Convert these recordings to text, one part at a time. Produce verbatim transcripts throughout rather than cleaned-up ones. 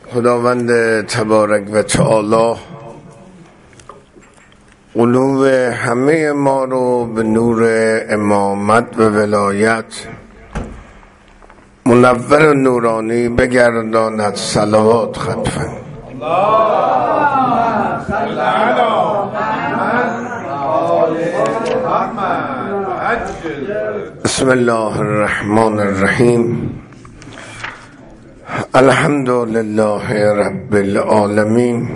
خداوند تبارک و تعالی قلوب همه ما رو به نور امامت و ولایت منور و نورانی بگرداند. صلوات خطفا اللهم صل علی محمد. بسم الله الرحمن الرحیم. الحمد لله رب العالمین.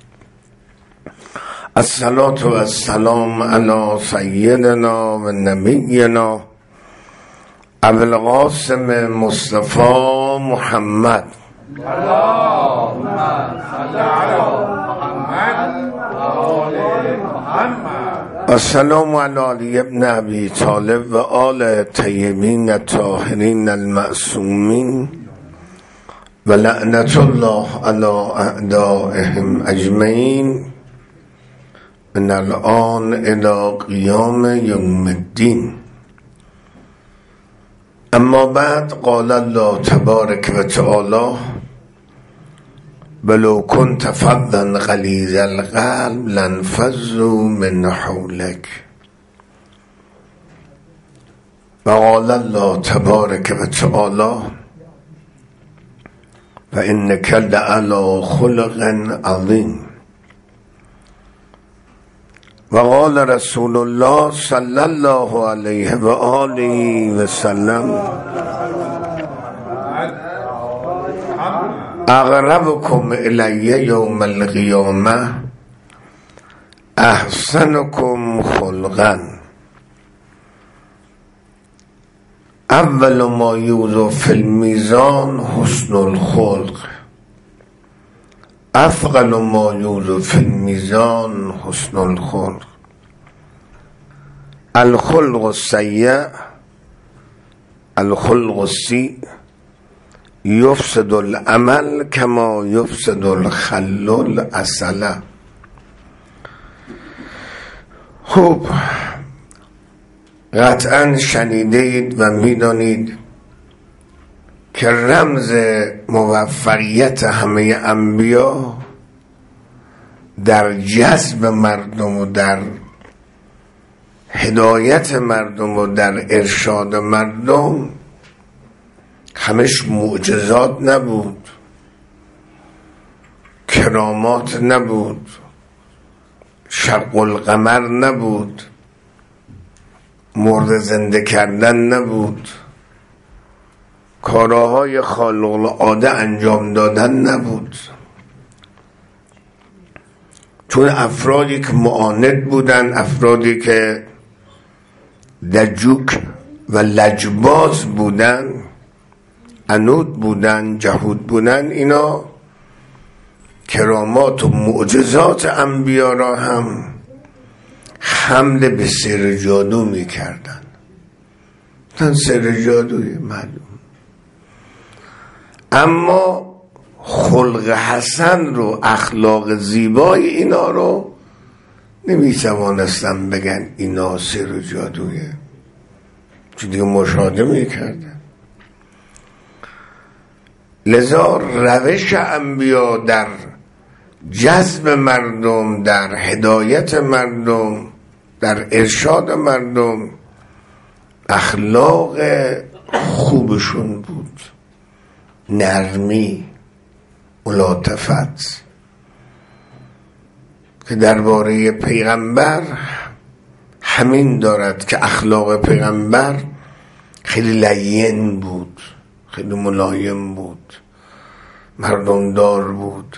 الصلاة و السلام علی سیدنا و نبینا ابوالقاسم مصطفی محمد. اللهم صل علی محمد و آل محمد. السلام علی علی ابن ابی طالب و آل طیبین الطاهرین المعصومین و لعنت الله علی اعدائهم اجمعین من الان الی قیام یوم الدین. اما بعد، قال الله تبارک و تعالی ولو كنت فظا غلیظ القلب لانفضوا من حولك. و قال الله تبارک و تعالی و انک لعلی خلق عظیم. و قال رسول الله صلی الله علیه و آله و سلم اقربکم الی یوم القیامه احسنکم خلقا. اول ما یوضع فی المیزان حسن الخلق، افضل ما یوضع فی المیزان حسن الخلق. الخلق السیء الخلق السیء یفسد العمل کما یفسد الخل العسل. خوب، قطعا شنیدید و میدانید که رمز موفقیت همه انبیا در جذب مردم و در هدایت مردم و در ارشاد مردم همش معجزات نبود، کرامات نبود، شق القمر نبود، مرد زنده کردن نبود، کارهای خارق العاده انجام دادن نبود. چون افرادی که معاند بودن، افرادی که دجوک و لجباز بودن، عنود بودن، جهود بودن، اینا کرامات و معجزات انبیا را هم حمل به سر جادو می کردن. تن سر جادوی معلوم. اما خلق حسن رو، اخلاق زیبای اینا رو نمی توانستن بگن اینا سر جادویه، چون دیگه مشاهده می کردن. لذا روش انبیا در جذب مردم، در هدایت مردم، در ارشاد مردم، اخلاق خوبشون بود، نرمی، ملاطفت، که درباره پیغمبر همین دارد که اخلاق پیغمبر خیلی لین بود، خیلی ملایم بود، مردم دار بود.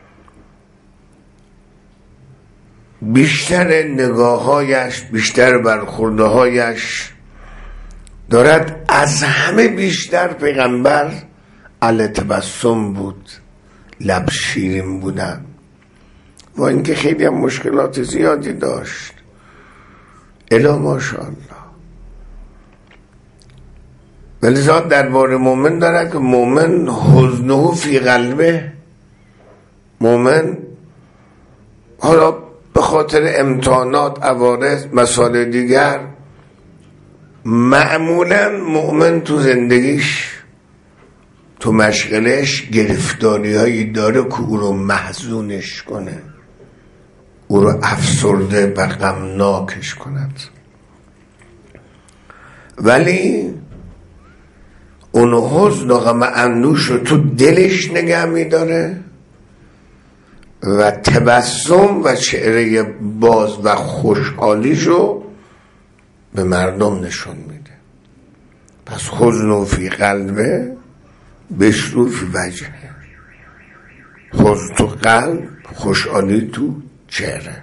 بیشتر نگاههایش، بیشتر برخوردهایش دارد از همه بیشتر پیغمبر اهل تبسم بود، لب شیرین بودن، و اینکه خیلی هم مشکلات زیادی داشت. الا ماشاءالله. ولی ذات درباره مومن داره که مومن حزنه فی قلبه. مومن حالا به خاطر امتحانات، عوارض، مسائل دیگر، معمولا مؤمن تو زندگیش تو مشغلش گرفتاری هایی داره که او رو محزونش کنه، او رو افسرده و غمناکش کند، ولی اون حزن و غم اندوش رو تو دلش نگه میداره و تبسم و چهره باز و خوشحالیش رو به مردم نشون میده. پس حزن فی قلبه بشرو فی وجهه، حزن تو قلب، خوشحالی تو چهره.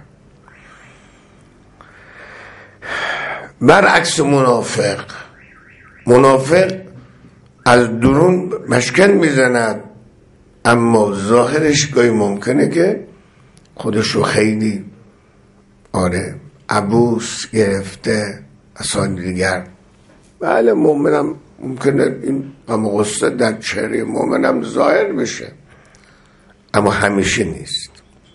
برعکس منافق، منافق از درون مشکن میزند اما ظاهرش گاهی ممکنه که خودشو خیلی آره عبوس گرفته اصلا دیگر. بله مومنم ممکنه این غم غصه در چهره مومنم ظاهر بشه اما همیشه نیست.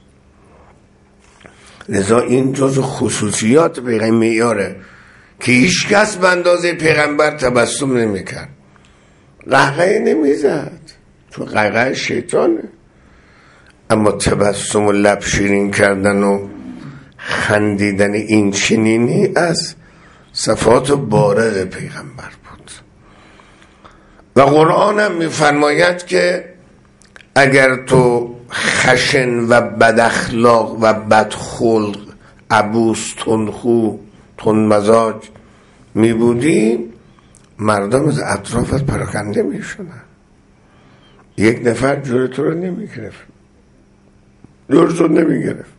لذا این جز خصوصیات پیغمبره که هیچ کس به اندازه پیغمبر تبسم نمیکرد، قهقه نمیزد، چون قهقه شیطانه، اما تبسم و لب شیرین کردن و خندیدن این چنینی از صفات بارد پیغمبر بود. و قرآن هم میفرماید که اگر تو خشن و بد اخلاق و بد خلق، عبوس، تندخو، تند مزاج می بودی، مردم از اطرافت پراکنده می شدن، یک نفر جور تو رو نمی گرفت، جورتو نمی گرفت.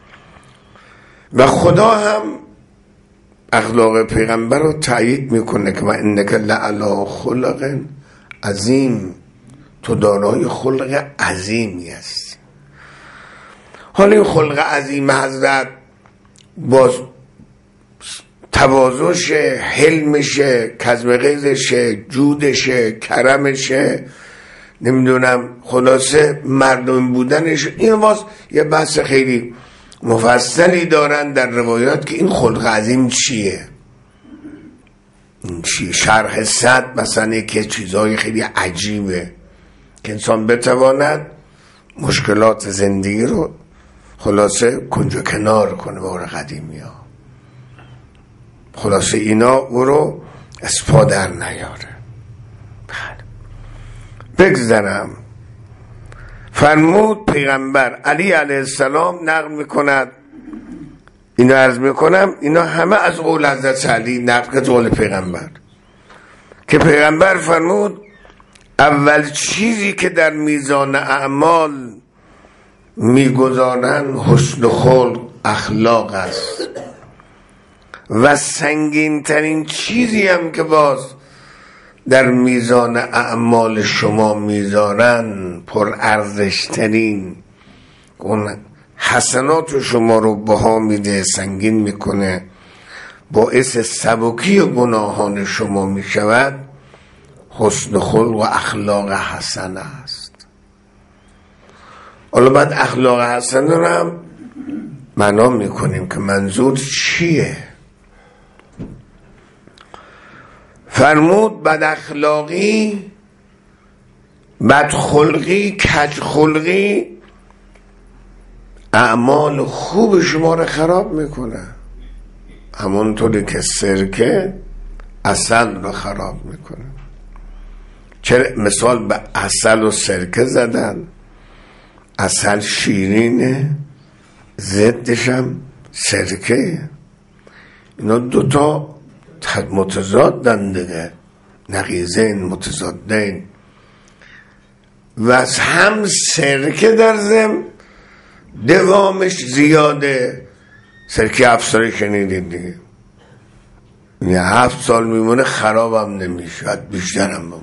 و خدا هم اخلاق پیغمبر رو تأیید میکنه که و انک لعلی خلق عظیم، تو دارای خلق عظیمی هستی. حالا این خلق عظیم حضرت باز تواضعشه، حلمشه، کظم غیظشه، جودشه، کرمشه، نمیدونم خلاصه مردم بودنش، این باز یه بحث خیلی مفصلی دارن در روایات که این خلق عظیم چیه، این چیه. شرح صد مثلا که چیزهای خیلی عجیبه که انسان بتواند مشکلات زندگی رو خلاصه کنج و کنار کنه با قدیمی ها، خلاصه اینا او رو اسپا در نیاره. بگذارم فرمود پیغمبر علی علیه السلام نقل میکند، اینا عرض میکنم اینا همه از قول حضرت علی نقل قول پیغمبر، که پیغمبر فرمود اول چیزی که در میزان اعمال میگذارن حسن خلق، اخلاق است، و سنگین ترین چیزی هم که باز در میزان اعمال شما میذارن، پر ارزش ترین، اون حسنات شما رو بها میده، سنگین میکنه، باعث سبکی گناهان شما میشود، حسن خلق و اخلاق حسن است. حالا بعد اخلاق حسن رو هم معنا میکنیم که منظور چیه. فرمود بد اخلاقی، بد خلقی، کج خلقی اعمال خوب شما رو خراب میکنه، همونطوری که سرکه عسل رو خراب میکنه. چرا مثال به عسل و سرکه زدن؟ عسل شیرینه، ضدش هم سرکه، اینا دوتا متضادن دیگه، نقیضین متضادین. و هم سرکه در ضمن دوامش زیاده، سرکه هفت ساله شنیدید دیگه، یعنی هفت سال میمونه، خرابم نمیشه، بیشترم بمونه.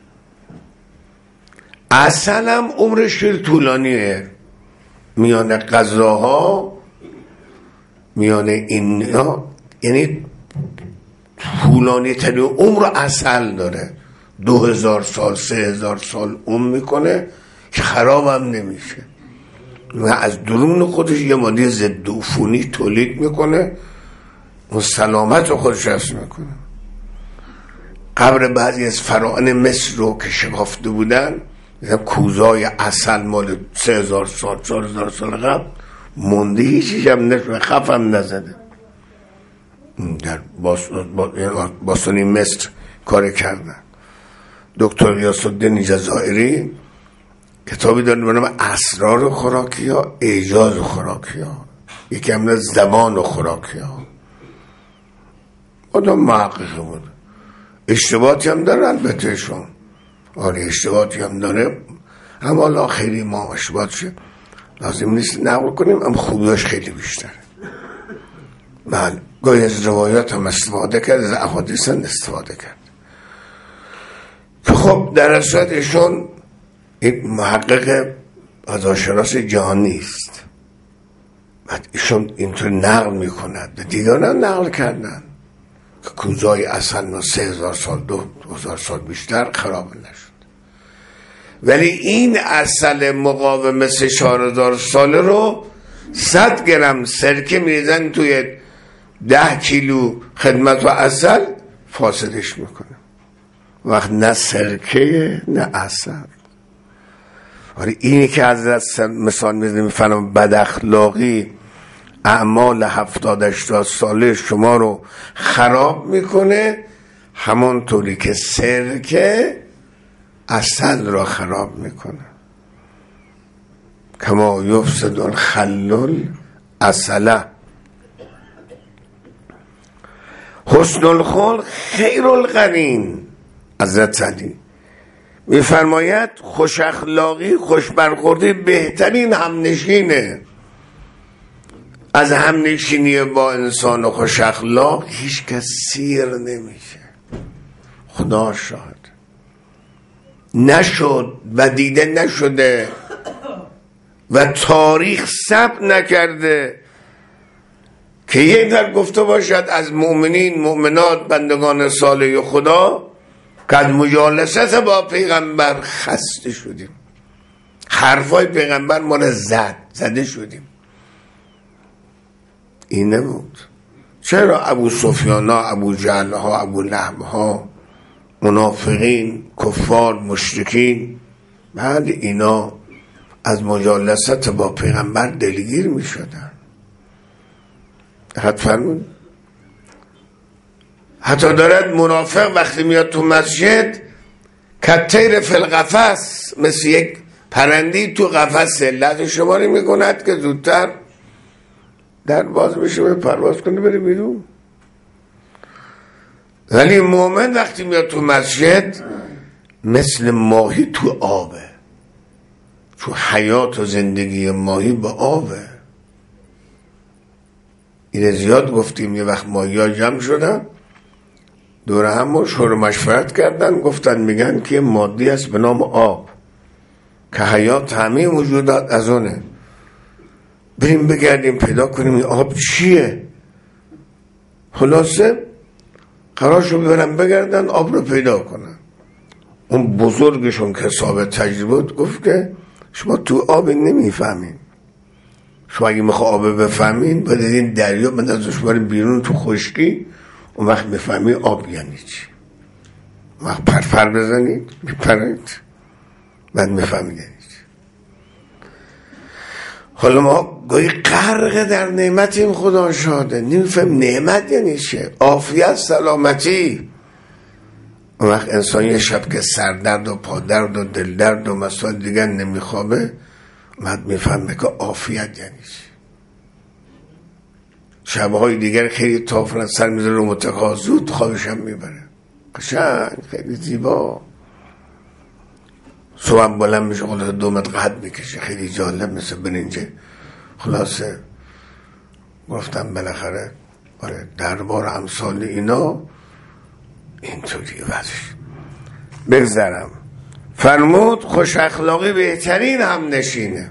عسل هم عمرش طولانیه، میان غذاها میان اینا، یعنی طولانی ترین عمر عسل داره، دو هزار سال سه هزار سال عمر میکنه که خرابم نمیشه و از درون خودش یه ماده ضد عفونی تولید میکنه و سلامت خودش حفظ میکنه. قبر بعضی از فراعنه مصر رو که شکافته بودن، مثلا کوزای اصل مال سه هزار سال چهار هزار سال قبل مونده، هیچیش هم نشده، خف هم نزده. در باستانی مصر کار کردن. دکتر غیاث الدین جزائری کتابی داره به نام اسرار خوراکی ها، اعجاز خوراکی ها، یکی هم زبان خوراکی ها. آدم محققه بود. اشتباهاتی هم داره البته شون، آره اشتباهاتی هم داره، اما حالا خیلی ما اشتباهاتش لازم نیست نقل کنیم، اما خوبیاش خیلی بیشتره. بله گاهی از روایات هم استفاده کرد، از احادیث هم استفاده کرد که خب در اصل ایشون یک محقق فضاشناس جهانی است. بعد ایشون اینطور نقل میکند، دیگران نقل کردن که کوزای اصل ما سه هزار سال دو هزار سال بیشتر خراب نشد، ولی این اصل مقاوم مثل چهار هزار ساله رو صد گرم سرکه میریزن توی ده کیلو خدمت و اصل فاسدش میکنه. وقت نه سرکه نه اصل. ولی اینی که از مثال میزنیم میفرم بد اخلاقی اعمال هفتاد هشتاد ساله شما رو خراب میکنه، همونطوری که سرکه اصل را خراب میکنه. کما یفسد الخل اصله. حسن الخلق خیر القرین. حضرت علی میفرماید خوش اخلاقی، خوش برخوردی بهترین همنشینه. از همنشینی با انسان و خوش اخلاق هیچ کس سیر نمیشه. خدا شاهد نشد و دیده نشده و تاریخ ثبت نکرده که یک در گفته باشد از مؤمنین مؤمنات بندگان صالح خدا که از مجالست با پیغمبر خسته شدیم، حرفای پیغمبر ما را زد زده شدیم. این نبود. چرا ابو سفیان ها، ابو جهل ها، ابو لهب ها، منافقین، کفار، مشرکین، بعد اینا از مجالست با پیغمبر دلگیر می شدن. حد فرمون حتی دارد منافق وقتی میاد تو مسجد کتیر فی القفس، مثل یک پرندی تو قفس لحظه شماری میکند که زودتر در باز بشه به پرواز کنه بره بیرون. ولی مومن وقتی میاد تو مسجد مثل ماهی تو آبه، تو حیات و زندگی ماهی با آبه. این زیاد گفتیم. یه وقت ماهی ها جمع شدن دور هم شور مشورت کردن، گفتن میگن که مادی است به نام آب که حیات همه موجودات از اونه، بریم بگردیم پیدا کنیم این آب چیه. خلاصه قرار شو ببرن بگردن آب رو پیدا کنن. اون بزرگشون که صاحب تجربه گفت که شما تو آب نمیفهمین، شما اگه میخوا آب بفهمین باید این دریا من ازش بریم بیرون تو خشکی، اون وقت بفهمی آب یعنی چی. اون وقت پرپر بزنید میپرید بعد میفهمید یعنی چی. حالا ما گاهی غرق در نعمتیم، خدا شاده نمیفهم نعمت یعنی چه، عافیت، سلامتی. اون وقت انسان یه شب که سردرد و پادرد و دلدرد و مسائل دیگر نمیخوابه بعد میفهمه که عافیت یعنی چی. شبهای دیگر خیلی تافرن سر میذاره رو متقا، زود خوابش هم میبره، قشنگ خیلی زیبا. صبح بلند میشه خلاصه دو متر قد میکشه، خیلی جالب مثل برنجه. خلاصه گفتم بالاخره آره دربار امثال اینا اینطوری وضعش. بگذرم فرمود خوش اخلاقی بهترین هم نشینه.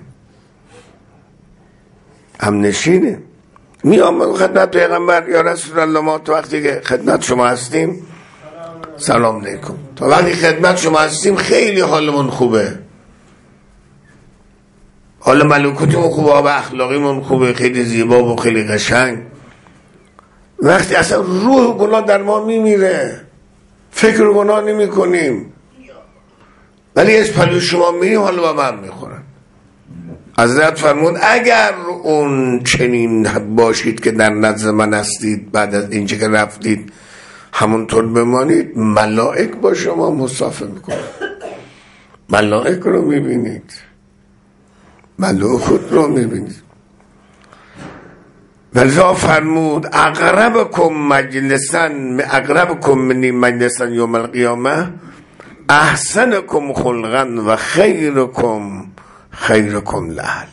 هم نشینه. می آمد خدمت پیغمبر یا رسول الله ما تو وقتی که خدمت شما هستیم سلام علیکم، تا وقتی خدمت شما هستیم خیلی حالمون خوبه، حال ملکوتیمون خوبه، آب اخلاقیمون خوبه، خیلی زیبا و خیلی قشنگ. وقتی اصلا روح گناه در ما میمیره، فکر گناه نمی کنیم، ولی از پلو شما میریم حالا با من میخورن. حضرت فرمود اگر اون چنین باشید که در نزد من هستید، بعد از اینجا که رفتید همونطور بمانید، ملائک با شما مصافحه میکنن. ملائک رو میبینید، ملائکت رو میبینید. ولذا فرمود اقربکم مجلسا اقربکم منی مجلسا یوم القیامه احسنکم خلقا و خیرکم خیرکم لأهل.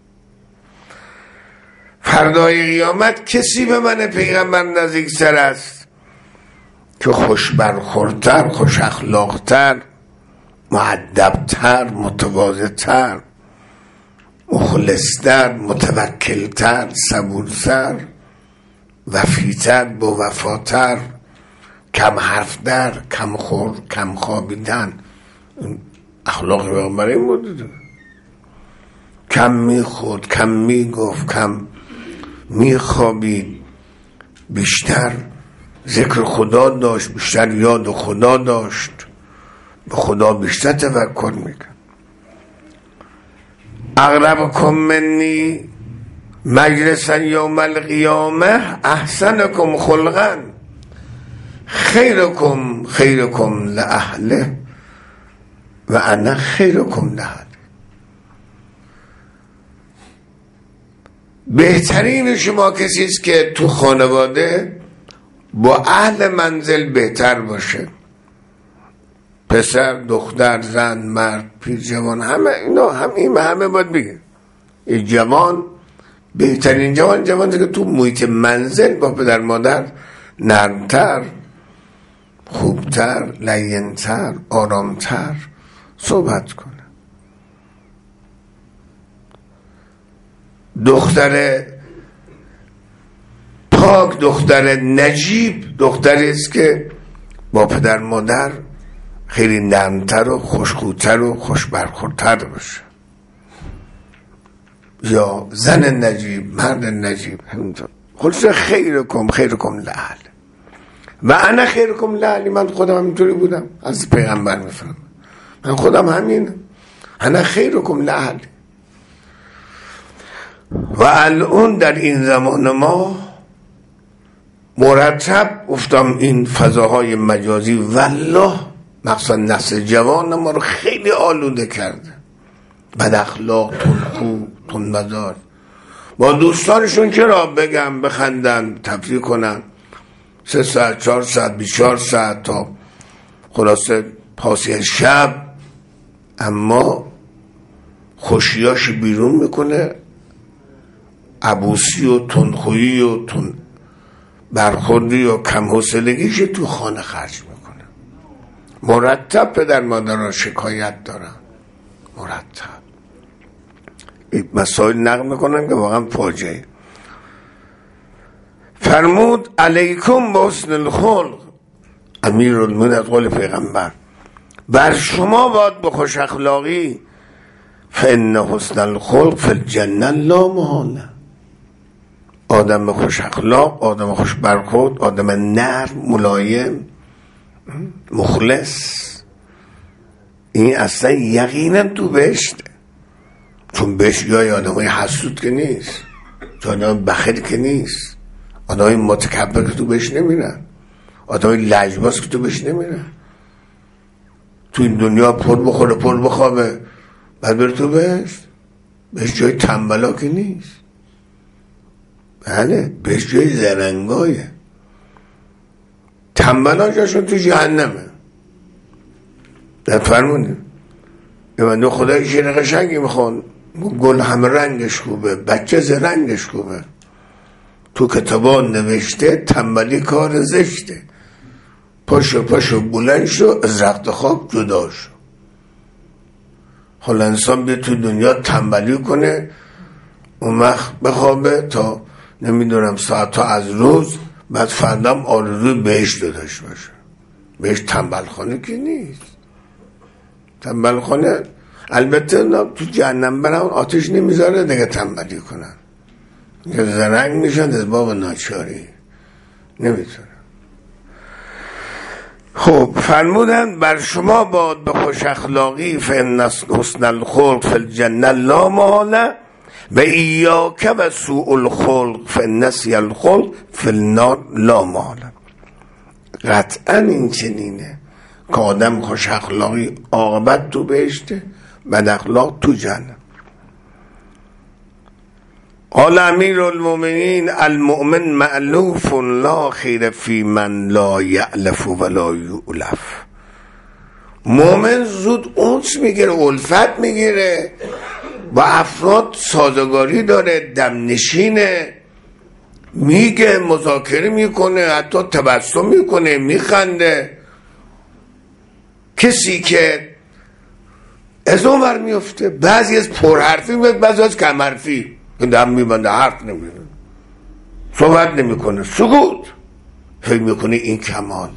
فردای قیامت کسی به من پیغمبر نزدیک سر است که خوش برخوردتر، خوش اخلاقتر، مؤدبتر، متواضعتر، مخلصتر، متوکلتر، صبورتر، وفیتر، با وفاتر، کم حرف در، کم خور، کم خوابیدن. اخلاق پیغمبر این بود. کم میخورد، کم میگفت، کم میخوابید، بیشتر ذکر خدا داشت، بیشتر یاد خدا داشت، به خدا بیشتر توکل میکرد. اقربکم منی مجلسا یوم القیامه احسنکم خلقا خیرکم خیرکم لأهله و انا خیرکم لأهله. بهترین شما کسی است که تو خانواده با اهل منزل بهتر باشه. پسر، دختر، زن، مرد، پیر، جوان، همه اینا هم این همه باید بگه. این جوان بهترین جوان جوانی که تو محیط منزل با پدر مادر نرمتر، خوبتر، لینتر، آرامتر صحبت کنه. دختر پاک، دختر نجیب دختری است که با پدر مادر خیلی نرمتر و خوشخوتر و خوش برخوردتر باشه. یا زن نجیب، مرد نجیب، همینطور. خلاصه خیرکم خیرکم لأهل و انا خیرکم لأهلی. من خودم همینطوری بودم، از پیغمبر میفهمم. من خودم همینم، انا خیرکم لأهلی. و الان در این زمان ما مرتب گفتم این فضاهای مجازی والله مخصوصا نسل جوان ما رو خیلی آلوده کرده. بد اخلاق، تندخو، تندمزاج. با دوستانشون چرا بگم بخندن، تفریح کنن سه ساعت چهار ساعت بیست چهار ساعت تا خلاصه پاسی شب، اما خوشیاش بیرون میکنه، عبوسی و تندخویی و تند برخوردی و کم حوصلگیش تو خانه خرج میکنه. مرتب پدر مادر را شکایت دارن، مرتب این مسائل نقل میکنن که واقعا فاجعه. فرمود علیکم با حسن الخلق، امیرالمومنین از قول پیغمبر، بر شما باید به خوش اخلاقی، فان حسن الخلق فی الجنه لا محاله. آدم خوش اخلاق، آدم خوش برخورد، آدم نرم، ملایم، مخلص، این اصلا یقینا تو بهشت. چون بهشت جای آدم های حسود که نیست، جای آدم بخیل که نیست، آدم های متکبر که تو بهشت نمیرن، آدم های لجباز که تو بهشت نمیرن. تو این دنیا پر بخوره پر بخوابه بعد بره تو بهشت. بهشت جای تنبلا که نیست. بله بهشت جای زرنگایه. تنبلا جاشون تو جهنمه. در فرمونیم بنده خدای شیر قشنگی میخوان، گل همه رنگش خوبه، بچه ز رنگش خوبه، تو کتابان نوشته تنبلی کار زشته، پاشو پاشو بلند شو از رخت خواب جدا شو. حالا انسان بیا تو دنیا تنبلی کنه، اون وقت بخوابه تا نمیدونم ساعت ها از روز، بعد فردام آرزوی بهشت داشته باشه. بهشت تنبل خانه که نیست. تنبل خانه البته تو جهنم برن آتش نمیذاره دیگه تنبلی کنن، که زرنگ میشن از باب ناچاری، نمیتونه. خب فرمودن بر شما باد به خوش اخلاقی فان حسن الخلق فی الجنه لا محاله و ایاک و سوء الخلق فان نسی الخلق فی النار لا محاله. قطعا این چنینه که آدم خوش اخلاقی عاقبت تو بهشته، بد اخلاق تو جهنم. قال امیر المؤمنین المؤمن مألوف لا خیر فی من لا یألف ولا یؤلف. مؤمن زود انس میگیره، الفت میگیره، با افراد سازگاری داره، دم نشینه، میگه، مذاکره میکنه، حتی تبسم میکنه، میخنده. کسی که از اون ور میفته، بعضی از پرحرفی میگه، بعضی از کم حرفی که دم میبنده، حرف نمیزنه، صحبت نمیکنه، سکوت. فکر میکنه این کماله.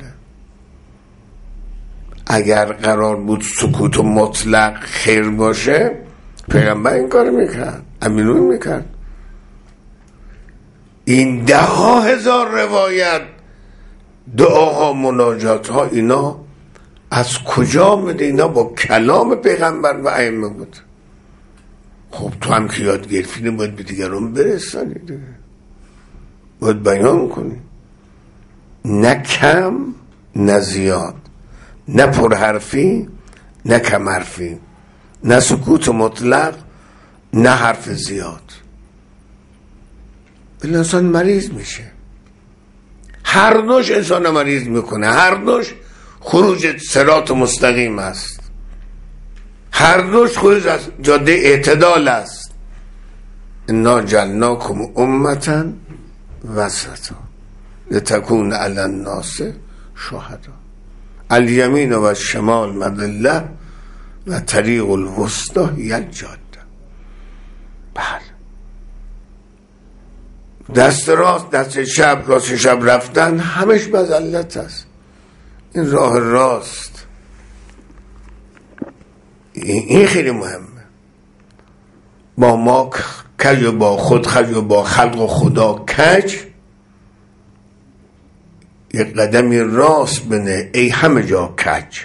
اگر قرار بود سکوت و مطلق خیر باشه پیغمبر این کار میکرد، امینون میکرد. این ده ها هزار روایت، دعاها، مناجات ها، اینا از کجا میده؟ اینا با کلام پیغمبر و ائمه بود. خب تو هم که یاد گرفتی باید به دیگران برسانی دیگه، باید بیان کنی، نه کم نه زیاد، نه پرحرفی نه کم حرفی، نه سکوت مطلق نه حرف زیاد. بله انسان مریض میشه، هر دوش انسان مریض میکنه، هر دوش خروج صراط مستقیم است، هر دوش خروج از جاده اعتدال است. انا جعلناکم امة وسطا لتکون علی الناس شهدا الیمین و الشمال مضله و طریق الوسطی هی الجاده. بله، دست راست، دست شب، راست شب رفتن همش مذلت است. این راه راست، این خیلی مهمه. با ما کج و با خود خج و با خلق و خدا کج، یک قدمی راست بنه ای همه جا کج.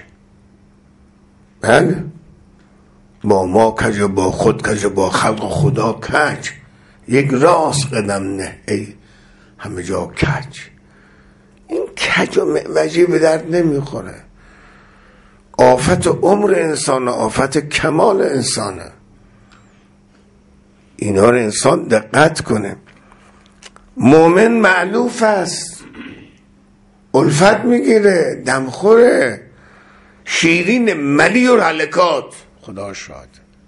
بله، با ما کج و با خود کج و با خلق و خدا کج، یک راست قدم نه ای همه جا کج. این کج و معوجی به درد نمیخوره. آفت عمر انسان، آفت کمال انسانه. اینا رو انسان دقت کنه. مومن معلوف است، الفت میگیره، دمخوره، شیرین، ملی الحرکات. خدا شاد،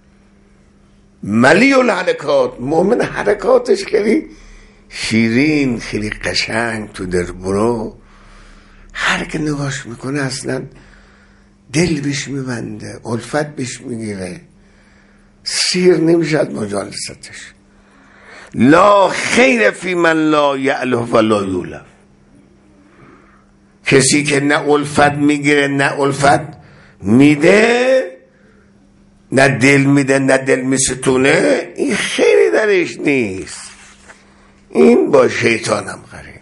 ملی الحرکات. مومن حرکاتش خیلی شیرین، خیلی قشنگ، تو در برو. هر که نگاش میکنه اصلا دل بهش میبنده، الفت بهش میگیره، سیر نمیشد مجالستش. لا خیر فی من لا یألف ولا یولف. کسی که نه الفت میگیره نه الفت میده، نه دل میده نه دل میستونه، این خیری درش نیست. این با شیطان هم قرین.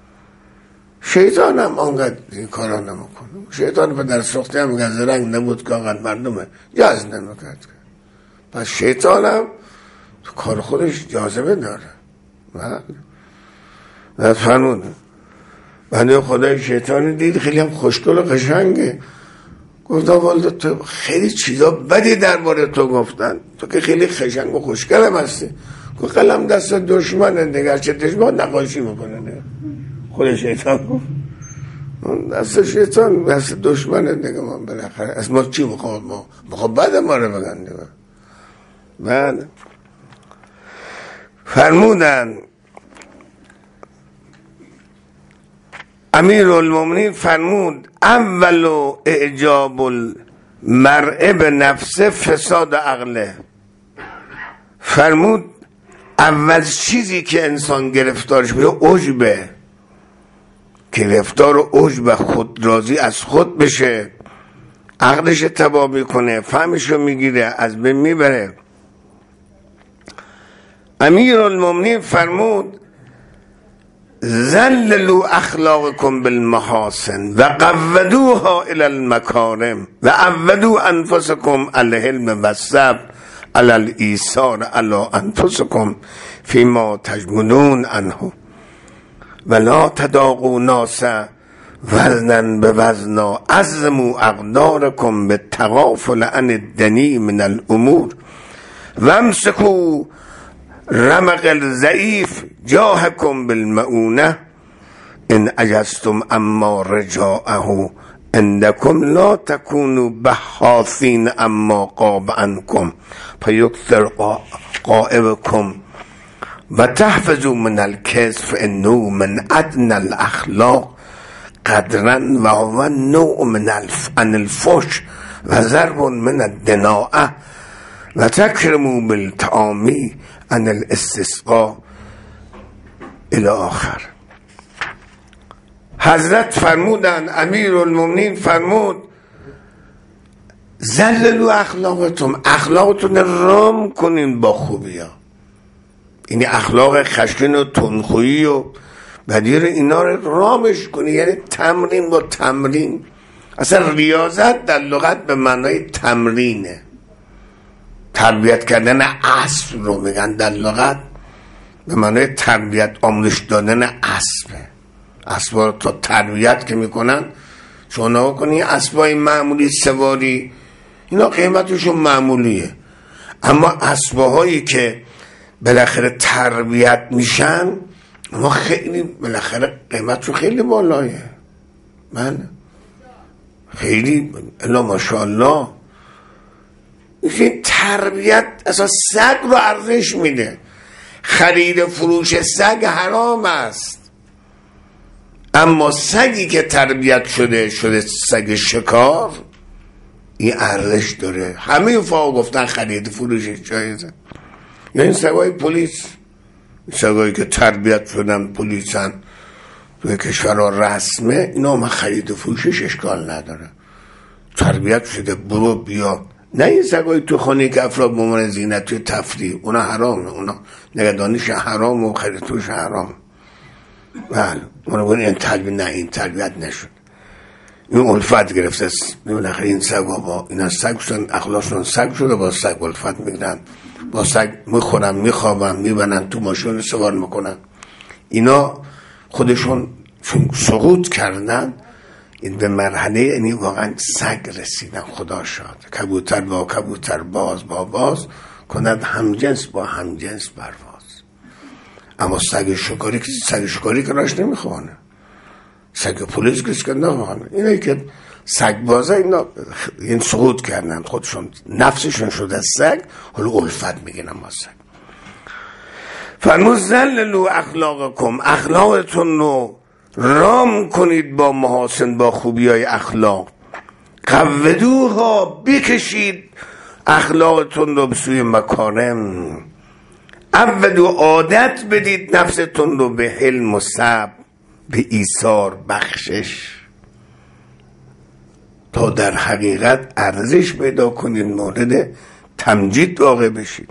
شیطان هم آنقدر این کارا نمیکنه. شیطان به در سخته هم گز رنگ نمود که آنقدر مردمه جاز نمیکرد. پس شیطان هم تو کار خودش جاذبه داره. نه فرمونه بنده خدای شیطان دید خیلی هم خوشگل و قشنگه. گفتا والده تو خیلی چیزا بدی درباره تو گفتن، تو که خیلی قشنگ و خوشگل هم هستی. گفت قلم دست دشمنه دیگر، چه دشمن نقاشی میکنه دیگر. خود شیطان گفت دست شیطان دست دشمنه دیگه. من بالاخره از ما چی بخواد؟ ما بخواد بعد ما رو بگن دیگه. بعد فرمودن امیر المؤمنین فرمود اول اعجاب المرء به نفسه فساد عقله. فرمود اول چیزی که انسان گرفتارش میشه عجبه، گرفتار و عجب، خود راضی از خود بشه، عقلش تباه میکنه، فهمشو میگیره، از بین میبره. امیر المؤمنین فرمود ذللوا اخلاقكم بالمحاسن و قودوها الى المکارم و عودوا انفسکم الحلم و الصبر علی الایثار علی انفسکم فیما تجملون عنه ولا تداغوا ناس وزنا بوزنا عظموا اقدارکم بالتغافل عن الدنی من الامور وامسکوا رمق الضعیف جاهکم بالمعونه ان عجزتم اما رجاءه عندکم لا تکونوا بحاثین اما غاب عنکم فیکثر غائبکم و تحفظوا من الکذب فانه من ادنی الاخلاق قدرا و هو نوع من الف عن الفحش و ضرب من الدناءه و تکرموا بالطعام عن الاستسقاء الی آخر. حضرت فرمودن، امیرالمومنین فرمود ذللوا اخلاقتون، اخلاقتون رام کنین با خوبی ها. یعنی اخلاق خشن و تندخویی و بدیر اینا رو رامش کنی، یعنی تمرین با تمرین. اصلا ریاضت در لغت به معنای تمرینه. تربیت کردن اسب رو میگن در لغت به معنای تربیت، آموزش دادن اسبه. اسبا رو تا تربیت که میکنن شما نگاه کنی اسبای معمولی سواری اینا قیمتشون معمولیه، اما اسباهایی که بالاخره تربیت میشن اما خیلی بالاخره قیمتشون خیلی بالایه. من خیلی الا ماشاءالله این تربیت اصلا سگ رو ارزش میده. خرید فروش سگ حرام است، اما سگی که تربیت شده شده سگ شکار این ارزش داره. همه فاها گفتن خرید فروشش جایزه. یعنی سگای پلیس، سگایی که تربیت شدن پلیسن توی کشورها رسمه، اینا من خرید فروشش اشکال نداره. تربیت شده برو بیا. نه این سگای تو خانه که افراد بمونه زینت توی تفریح، اونا حرامه، اونا نگهدانیش حرام و خریدتوش حرام. بله اونا بگن این تربیت، نه این تربیت نشد، این الفت گرفته است. بالاخره این سگ با اینا سگ شدن، اخلاقشون سگ شده، با سگ الفت میگیرن، با سگ میخورن میخوابن میبنن تو ماشین سوار میکنن. اینا خودشون چون سقوط کردن این به مرحله یعنی واقعا سگ رسیدن. خدا شاد. کبوتر با کبوتر، باز با باز کند همجنس با همجنس برواز. اما سگ شکاری که سگ شکاری که راش نمیخوانه، سگ پلیس کسی که نمیخوانه. اینه که سگ بازه اینا این سقوط کردن، خودشون نفسشون شده سگ، حالا الفت میگن اما سگ. فرمود ذللوا اخلاقکم، اخلاقتون رو رام کنید با محاسن، با خوبی های اخلاق. قودوها، بکشید اخلاقتون رو به سوی مکارم. عودو، عادت بدید نفستون رو به حلم و صبر، به ایثار، بخشش، تا در حقیقت ارزش پیدا کنید، مورد تمجید واقع بشید.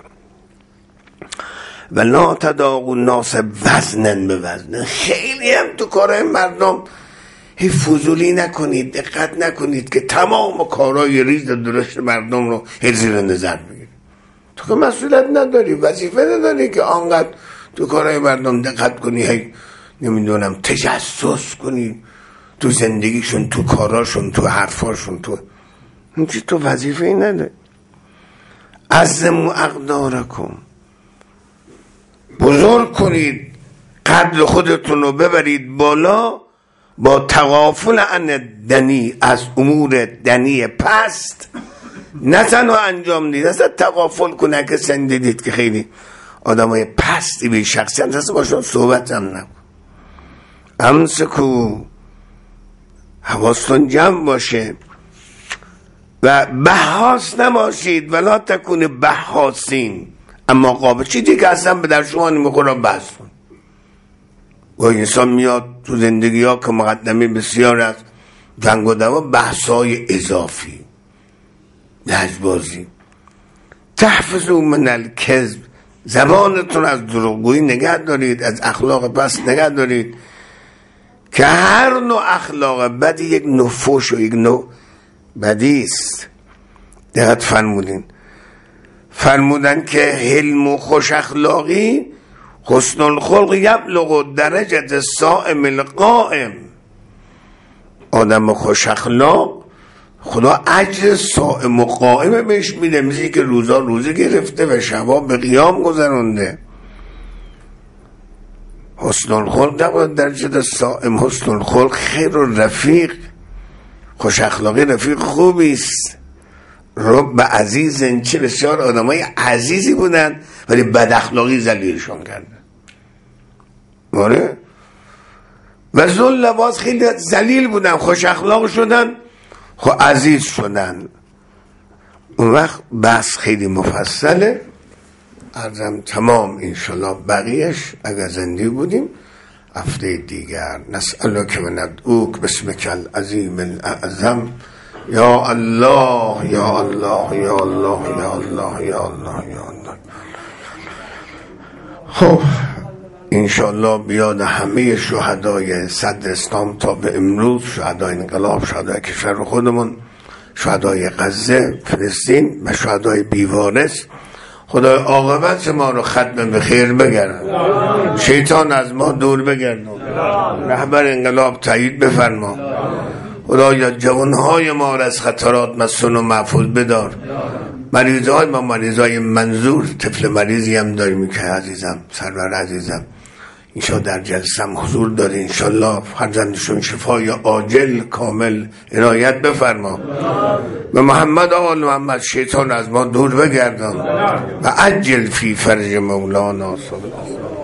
و لا تداغوا الناس وزنا بوزن، خیلی هم تو کارهای مردم هی فضولی نکنید، دقت نکنید که تمام کارهای ریز درشت مردم رو هی زیر نظر بگیرید. تو که مسئولیت نداری، وظیفه نداری که آنقدر تو کارهای مردم دقت کنی، هی نمیدونم تجسس کنی تو زندگیشون، تو کاراشون، تو حرفاشون، تو اینچه تو وظیفه ای نداری. عظموا اقدارکم، بزرگ کنید قدر خودتون رو، ببرید بالا با تغافل عن دنی، از امور دنی پست. نه تنها انجام دید، اصلا تغافل کنه. که سن دیدید که خیلی آدم های پستی به شخصیت هست، باشون صحبت هم نکن. امسکو، حواستون جمع باشه و بحاس نباشید. ولا تکون بحاسین اما قابل، چیزی که اصلا به در شما نمیخوره بحث کن. و انسان میاد تو زندگی ها که مقدمه بسیار از جنگ و دعوا، بحث های اضافی، لجبازی. تحفظوا من الکذب زبانتون از دروغگویی نگه دارید، از اخلاق پس نگه دارید که هر نوع اخلاق بدی یک نوع فحش و یک نوع بدی است. دقت فرمودین فرمودن که حلم و خوش اخلاقی حسن الخلق یبلغ درجه الصائم القائم. آدم خوش اخلاق خدا اجر صائم و قائم بهش میده، مثل که روزا روزه گرفته و شبا به قیام گذرونده. حسن الخلق در درجه صائم، حسن الخلق خیر و رفیق، خوش اخلاقی رفیق خوبی است. رب عزیز، چه بسیار آدمای عزیزی بودن ولی بد اخلاقی ذلیلشون کردن. آره و ذل باز خیلی ذلیل بودن، خوش اخلاق شدن، خب عزیز شدن. اون وقت بحث خیلی مفصله، عرضم تمام انشالله بقیهش اگر زنده بودیم هفته دیگر. نسألک و ندعوک بسمک العظیم الاعظم. یا الله یا الله یا الله یا الله یا الله یا الله. خب انشالله بیاد همه شهدای صدر اسلام تا به امروز، شهدای انقلاب، شهدای کشور خودمون، شهدای غزه، فلسطین و شهدای بیوارث، خدای عاقبت ما رو ختم به خیر بگردن، شیطان از ما دور بگردن، رهبر انقلاب تایید بفرما. خدایا جوانهای ما را از خطرات مسون و محفوظ بدار. مریضای ما مریضای منظور، طفل مریضی هم داریم که عزیزم سرور عزیزم انشاء در جلسم حضور داره، انشالله فرزندشون شفای عاجل کامل عنایت بفرما و محمد آل محمد شیطان از ما دور بگردان و عجل فی فرج مولانا صلی الله